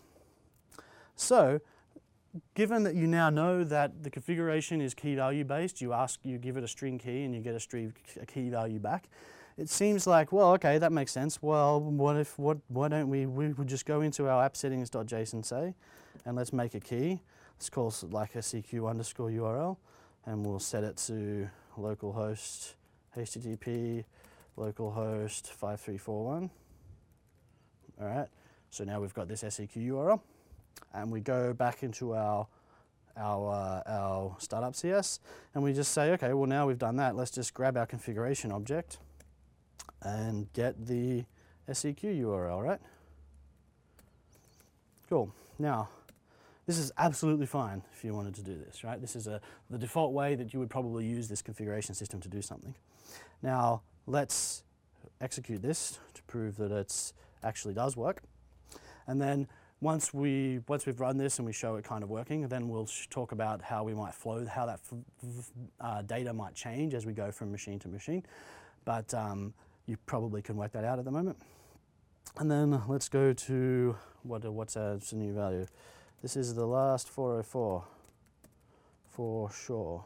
So, given that you now know that the configuration is key value based, you ask, you give it a string key and you get a string, a key value back. It seems like, well, okay, that makes sense. Well, what if, what, why don't we, we would just go into our appsettings.json, say, and let's make a key. Let's call it like S E Q underscore U R L, and we'll set it to localhost H T T P localhost five three four one. All right, so now we've got this S E Q U R L, and we go back into our our uh, our startup C S, and we just say, okay, well now we've done that, let's just grab our configuration object and get the S E Q U R L, right? Cool. Now, this is absolutely fine if you wanted to do this, right? This is a, the default way that you would probably use this configuration system to do something. Now, let's execute this to prove that it actually does work. And then once, we, once we've run this and we show it kind of working, then we'll talk about how we might flow, how that f f uh, data might change as we go from machine to machine. But um, you probably can work that out at the moment. And then let's go to, what, what's our new value? This is the last four oh four, for sure.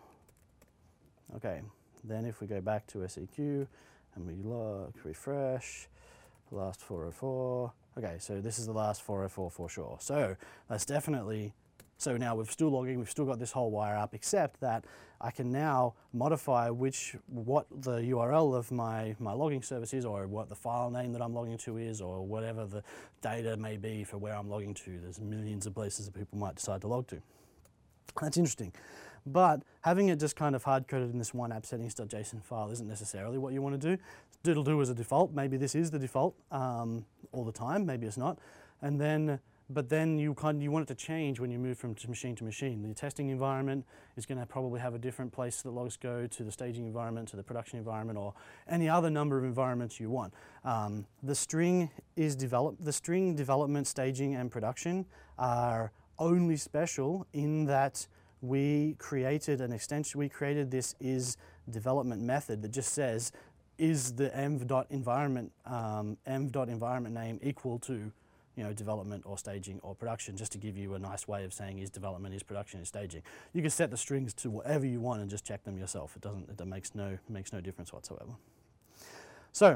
Okay, then if we go back to S E Q and we look, refresh, last four oh four. Okay, so this is the last four oh four for sure. So that's definitely, so now we've still logging, we've still got this whole wire up, except that I can now modify which, what the U R L of my, my logging service is, or what the file name that I'm logging to is, or whatever the data may be for where I'm logging to. There's millions of places that people might decide to log to. That's interesting. But having it just kind of hard-coded in this one app settings.json file isn't necessarily what you want to do. It'll do as a default. Maybe this is the default um, all the time, maybe it's not. And then, but then you kind of, you want it to change when you move from machine to machine. The testing environment is going to probably have a different place that logs go to the staging environment, to the production environment, or any other number of environments you want. Um, the string is developed. The string development, staging, and production are only special in that we created an extension. We created this is development method that just says, is the env.environment um, env.environment name equal to, you know, development or staging or production, just to give you a nice way of saying is development, is production, is staging. You can set the strings to whatever you want and just check them yourself. It doesn't, it makes no, makes no difference whatsoever. So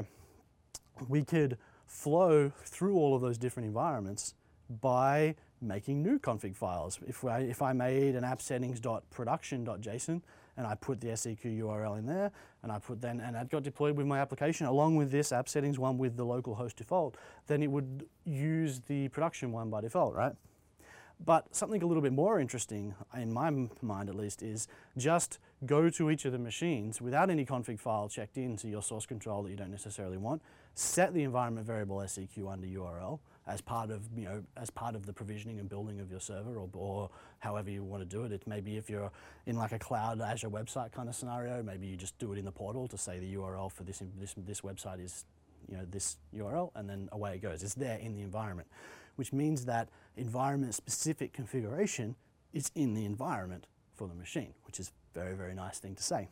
we could flow through all of those different environments by making new config files. If I, if I made an app settings.production.json and I put the S E Q U R L in there, and I put then, and that got deployed with my application along with this app settings one with the local host default, then it would use the production one by default, right? But something a little bit more interesting, in my mind at least, is just go to each of the machines without any config file checked into your source control that you don't necessarily want, set the environment variable S E Q under U R L as part of, you know, as part of the provisioning and building of your server, or, or however you want to do it. It maybe if you're in like a cloud Azure website kind of scenario, maybe you just do it in the portal to say the U R L for this this this website is, you know, this U R L, and then away it goes. It's there in the environment, which means that environment-specific configuration is in the environment for the machine, which is a very, very nice thing to say.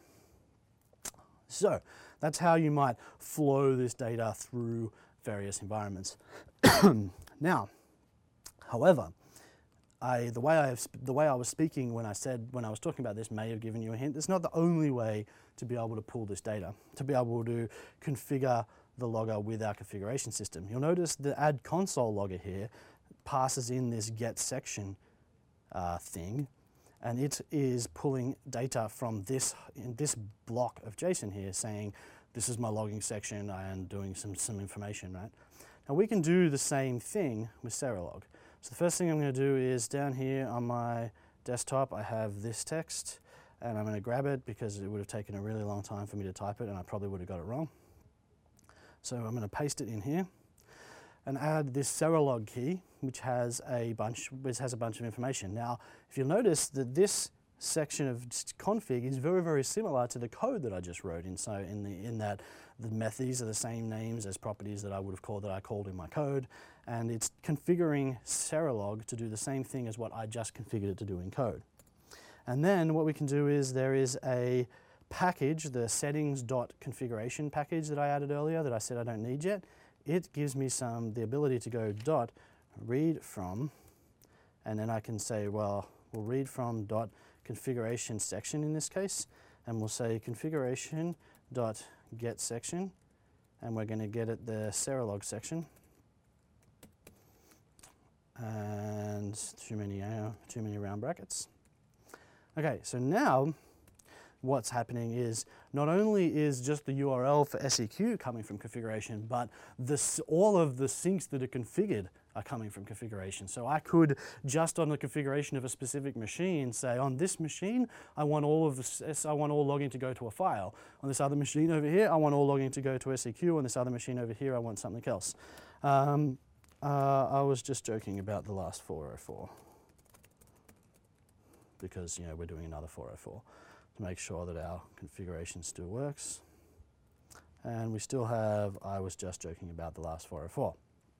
So that's how you might flow this data through various environments. Now, however, I, the way I have, the way I was speaking when I said when I was talking about this may have given you a hint. It's not the only way to be able to pull this data, to be able to configure the logger with our configuration system. You'll notice the add console logger here passes in this get section uh, thing, and it is pulling data from this in this block of JSON here, saying this is my logging section and doing some some information, right? Now we can do the same thing with Serolog. So the first thing I'm going to do is down here on my desktop I have this text, and I'm going to grab it because it would have taken a really long time for me to type it and I probably would have got it wrong. So I'm going to paste it in here and add this Serolog key, which has a bunch, which has a bunch of information. Now, if you'll notice that this section of config is very, very similar to the code that I just wrote in. So in the in that the methods are the same names as properties that I would have called that I called in my code, and it's configuring Serolog to do the same thing as what I just configured it to do in code. And then what we can do is there is a package, the settings.configuration package that I added earlier that I said I don't need yet. It gives me some the ability to go dot read from, and then I can say, well, we'll read from dot configuration section in this case, and we'll say configuration dot get section, and we're going to get at the Serolog section. And too many uh, too many round brackets. Okay, so now what's happening is not only is just the U R L for S E Q coming from configuration, but this, all of the syncs that are configured are coming from configuration. So I could, just on the configuration of a specific machine, say on this machine, I want all of this, I want all logging to go to a file. On this other machine over here, I want all logging to go to S E Q. On this other machine over here, I want something else. Um, uh, I was just joking about the last four oh four because, you know, we're doing another four oh four to make sure that our configuration still works. And we still have, I was just joking about the last four oh four.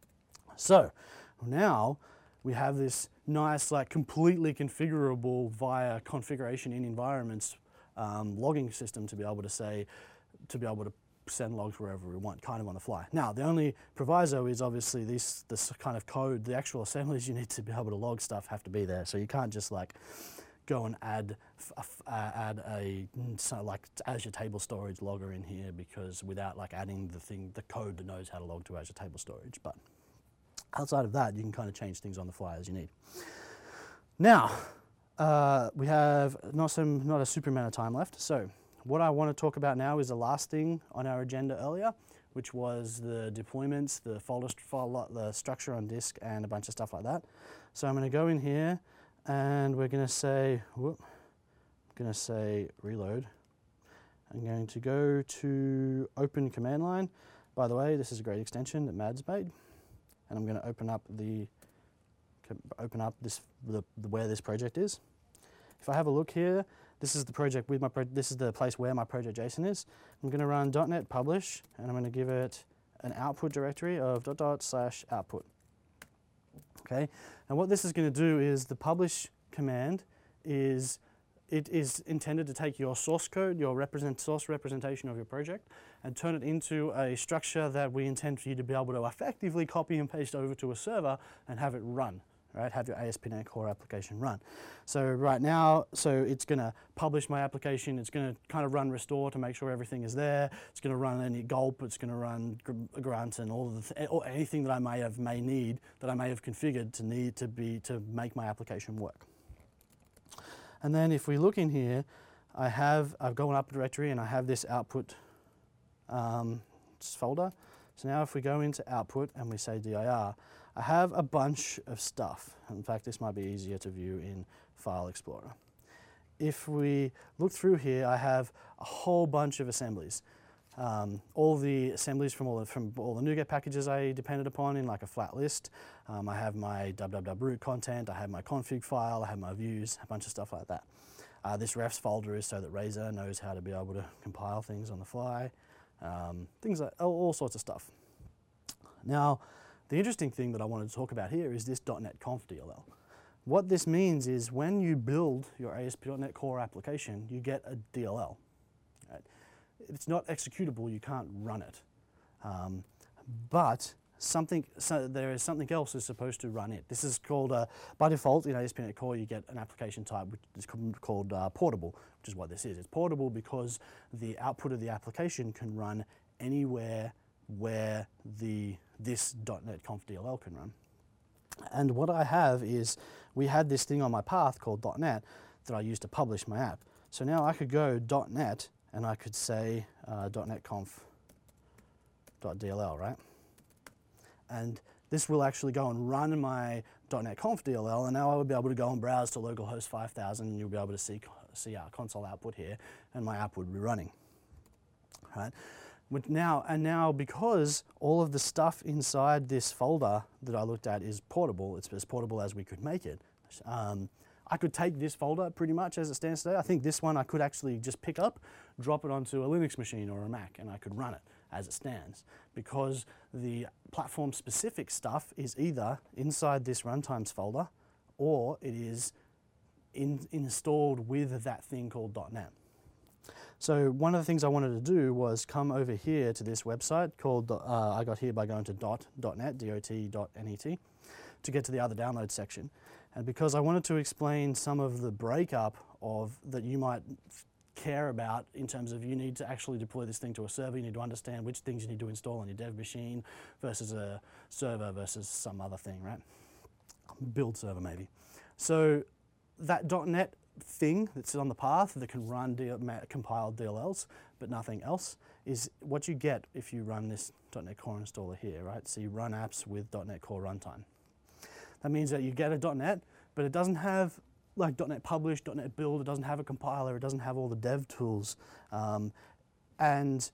So now we have this nice, like completely configurable via configuration in environments um, logging system to be able to say, to be able to send logs wherever we want, kind of on the fly. Now, the only proviso is obviously this, this kind of code, the actual assemblies you need to be able to log stuff have to be there. So you can't just like go and add uh, add a so like Azure Table Storage logger in here, because without like adding the thing, the code that knows how to log to Azure Table Storage. But outside of that, you can kind of change things on the fly as you need. Now, uh, we have not some not a super amount of time left. So what I want to talk about now is the last thing on our agenda earlier, which was the deployments, the folder, file, the structure on disk, and a bunch of stuff like that. So I'm going to go in here, and we're going to say, whoop, I'm going to say reload. I'm going to go to open command line. By the way, this is a great extension that Mads made, and I'm going to open up the open up this the, the where this project is. If I have a look here, this is the project with my pro this is the place where my project JSON is. I'm going to run .NET publish, and I'm going to give it an output directory of dot dot slash output. Okay, and what this is going to do is the publish command is it is intended to take your source code, your represent source representation of your project, and turn it into a structure that we intend for you to be able to effectively copy and paste over to a server and have it run. Right, have your A S P dot NET Core application run. So right now, so it's going to publish my application. It's going to kind of run restore to make sure everything is there. It's going to run any gulp. It's going to run grunt and all of the th or anything that I may have may need that I may have configured to need to be to make my application work. And then if we look in here, I have I've gone up a directory and I have this output um, folder. So now if we go into output and we say dir, I have a bunch of stuff. In fact, this might be easier to view in File Explorer. If we look through here, I have a whole bunch of assemblies. Um, all the assemblies from all the, from all the NuGet packages I depended upon in like a flat list. Um, I have my www root content, I have my config file, I have my views, a bunch of stuff like that. Uh, this refs folder is so that Razor knows how to be able to compile things on the fly. Um, things like all, all sorts of stuff. Now, the interesting thing that I wanted to talk about here is this .NET Conf D L L. What this means is when you build your A S P dot NET Core application, you get a D L L. Right? It's not executable, you can't run it. Um, but something, so there is something else that's supposed to run it. This is called, uh, by default in A S P dot NET Core, you get an application type which is called uh, portable, which is what this is. It's portable because the output of the application can run anywhere where the this .NET Conf D L L can run. And what I have is, we had this thing on my path called .NET that I used to publish my app. So now I could go .NET and I could say uh, .NET Conf.dll, right? And this will actually go and run my .NET Conf D L L, and now I would be able to go and browse to localhost five thousand, and you'll be able to see, see our console output here, and my app would be running, right? Now, and now because all of the stuff inside this folder that I looked at is portable, it's as portable as we could make it. Um, I could take this folder pretty much as it stands today. I think this one I could actually just pick up, drop it onto a Linux machine or a Mac, and I could run it as it stands, because the platform-specific stuff is either inside this runtimes folder or it is in, installed with that thing called .NET. So one of the things I wanted to do was come over here to this website called, uh, I got here by going to dot, .net, D O T dot N E T, to get to the other download section. And because I wanted to explain some of the breakup of that you might care about in terms of you need to actually deploy this thing to a server, you need to understand which things you need to install on your dev machine versus a server versus some other thing, right? Build server maybe. So that .NET thing that's on the path that can run D compiled D L Ls, but nothing else, is what you get if you run this dot NET Core installer here, right? So you run apps with dot NET Core runtime. That means that you get a dot NET, but it doesn't have like dot NET Publish, dot NET Build, it doesn't have a compiler, it doesn't have all the dev tools. Um, and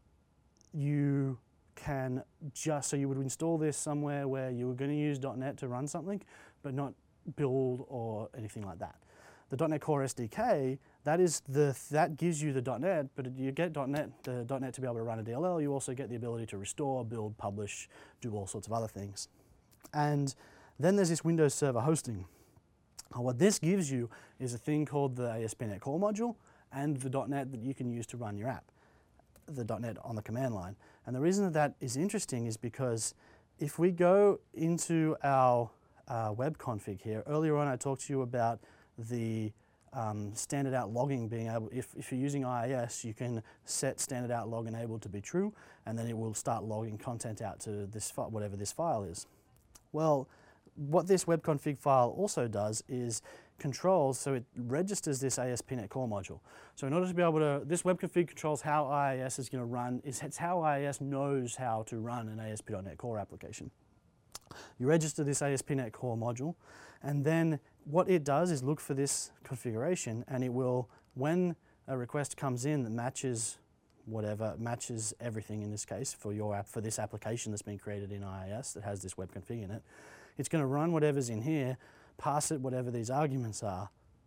you can just, so you would install this somewhere where you were going to use dot NET to run something, but not build or anything like that. The dot NET Core S D K, that is the that gives you the dot NET, but you get dot NET, the dot NET to be able to run a D L L. You also get the ability to restore, build, publish, do all sorts of other things. And then there's this Windows Server hosting. Now what this gives you is a thing called the A S P dot NET Core module and the dot NET that you can use to run your app, the dot NET on the command line. And the reason that that is interesting is because if we go into our uh, web config here, earlier on I talked to you about the um, standard out logging being able, if, if you're using I I S, you can set standard out log enabled to be true, and then it will start logging content out to this file, whatever this file is. Well, what this web config file also does is controls, so it registers this A S P dot NET Core module. So in order to be able to, this web config controls how I I S is going to run, it's how I I S knows how to run an A S P dot NET Core application. You register this A S P dot NET Core module, and then what it does is look for this configuration, and it will, when a request comes in that matches whatever, matches everything in this case for your app, for this application that's been created in I I S that has this web config in it, it's going to run whatever's in here, pass it whatever these arguments are,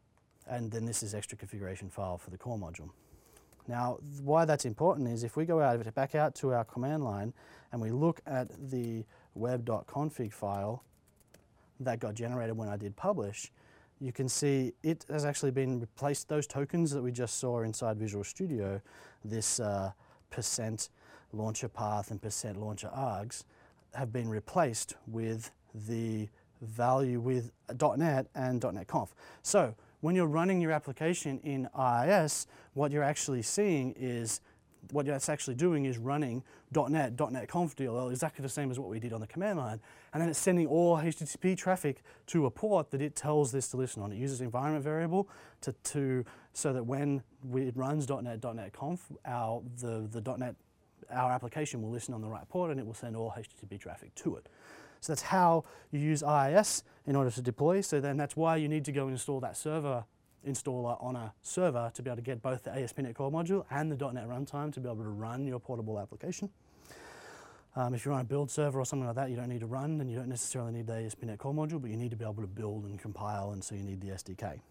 and then this is extra configuration file for the core module. Now, why that's important is if we go out, back out to our command line and we look at the web.config file that got generated when I did publish, you can see it has actually been replaced. Those tokens that we just saw inside Visual Studio, this uh, percent launcher path and percent launcher args, have been replaced with the value with dot NET and dot NET Conf. So when you're running your application in I I S, what you're actually seeing is, what it's actually doing is running dot NET, dot NET Conf D L L, exactly the same as what we did on the command line, and then it's sending all H T T P traffic to a port that it tells this to listen on. It uses environment variable to, to so that when we, it runs dot NET, dot NET Conf, our, the, the dot NET, our application will listen on the right port and it will send all H T T P traffic to it. So that's how you use I I S in order to deploy. So then that's why you need to go and install that server installer on a server to be able to get both the A S P dot NET Core module and the dot NET runtime to be able to run your portable application. Um, if you're on a build server or something like that, you don't need to run, and you don't necessarily need the A S P dot NET Core module, but you need to be able to build and compile, and so you need the S D K.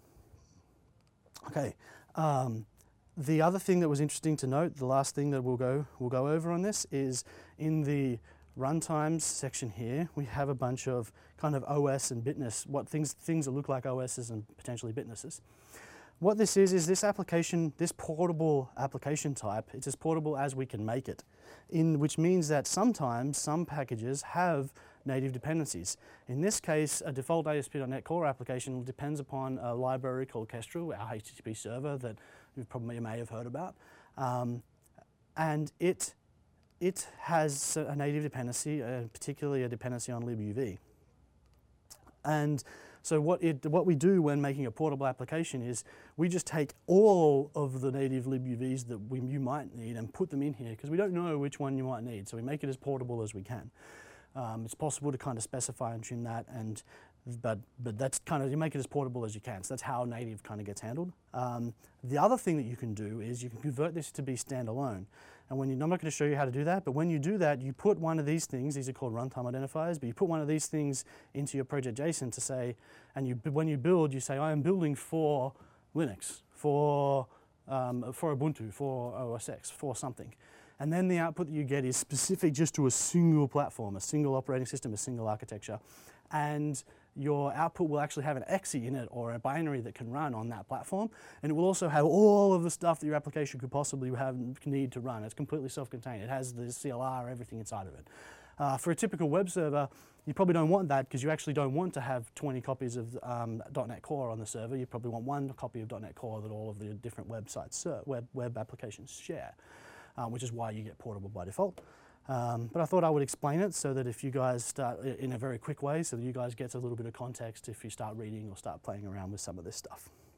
Okay. Um, the other thing that was interesting to note, the last thing that we'll go, we'll go over on this, is in the runtimes section here, we have a bunch of kind of O S and bitness, what things, things that look like O Ss and potentially bitnesses. What this is, is this application, this portable application type, it's as portable as we can make it, in, which means that sometimes some packages have native dependencies. In this case, a default A S P dot NET Core application depends upon a library called Kestrel, our H T T P server that you probably may have heard about. Um, and it It has a native dependency, uh, particularly a dependency on libuv. And so what, it, what we do when making a portable application is we just take all of the native libuvs that we, you might need and put them in here, because we don't know which one you might need. So we make it as portable as we can. Um, it's possible to kind of specify and trim that, and but but that's kind of, you make it as portable as you can. So that's how native kind of gets handled. Um, the other thing that you can do is you can convert this to be standalone. And when you, I'm not going to show you how to do that, but when you do that, you put one of these things, these are called runtime identifiers, but you put one of these things into your project JSON to say, and you, when you build, you say, I am building for Linux, for, um, for Ubuntu, for O S X, for something. And then the output that you get is specific just to a single platform, a single operating system, a single architecture. And your output will actually have an E X E in it, or a binary that can run on that platform, and it will also have all of the stuff that your application could possibly have need to run. It's completely self-contained. It has the C L R, everything inside of it. Uh, for a typical web server, you probably don't want that, because you actually don't want to have twenty copies of um, dot NET Core on the server. You probably want one copy of dot NET Core that all of the different websites, uh, web, web applications share, uh, which is why you get portable by default. Um, but I thought I would explain it so that if you guys start in a very quick way, so that you guys get a little bit of context if you start reading or start playing around with some of this stuff.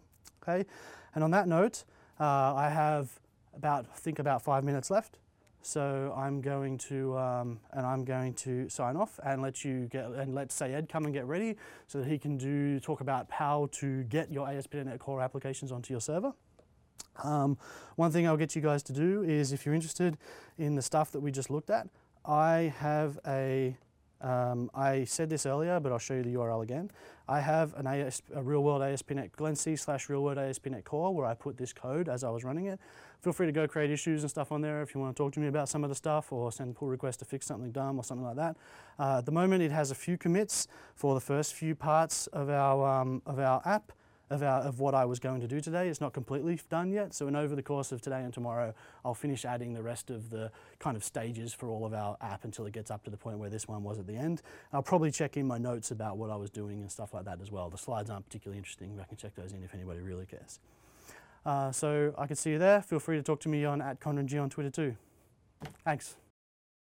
Okay, and on that note, uh, I have about, I think about five minutes left. So I'm going to, um, and I'm going to sign off and let you get, and let Sayed come and get ready so that he can do, talk about how to get your A S P dot net Core applications onto your server. Um, one thing I'll get you guys to do is, if you're interested in the stuff that we just looked at, I have a, um, I said this earlier, but I'll show you the U R L again. I have an A S, a real world A S P dot net glenc slash real world A S P dot net core where I put this code as I was running it. Feel free to go create issues and stuff on there if you want to talk to me about some of the stuff, or send pull requests to fix something dumb or something like that. Uh, at the moment, it has a few commits for the first few parts of our um, of our app. Of, our, of what I was going to do today. It's not completely done yet, so and over the course of today and tomorrow, I'll finish adding the rest of the kind of stages for all of our app until it gets up to the point where this one was at the end. I'll probably check in my notes about what I was doing and stuff like that as well. The slides aren't particularly interesting, but I can check those in if anybody really cares. Uh, so I can see you there. Feel free to talk to me on at ConradG on Twitter too. Thanks.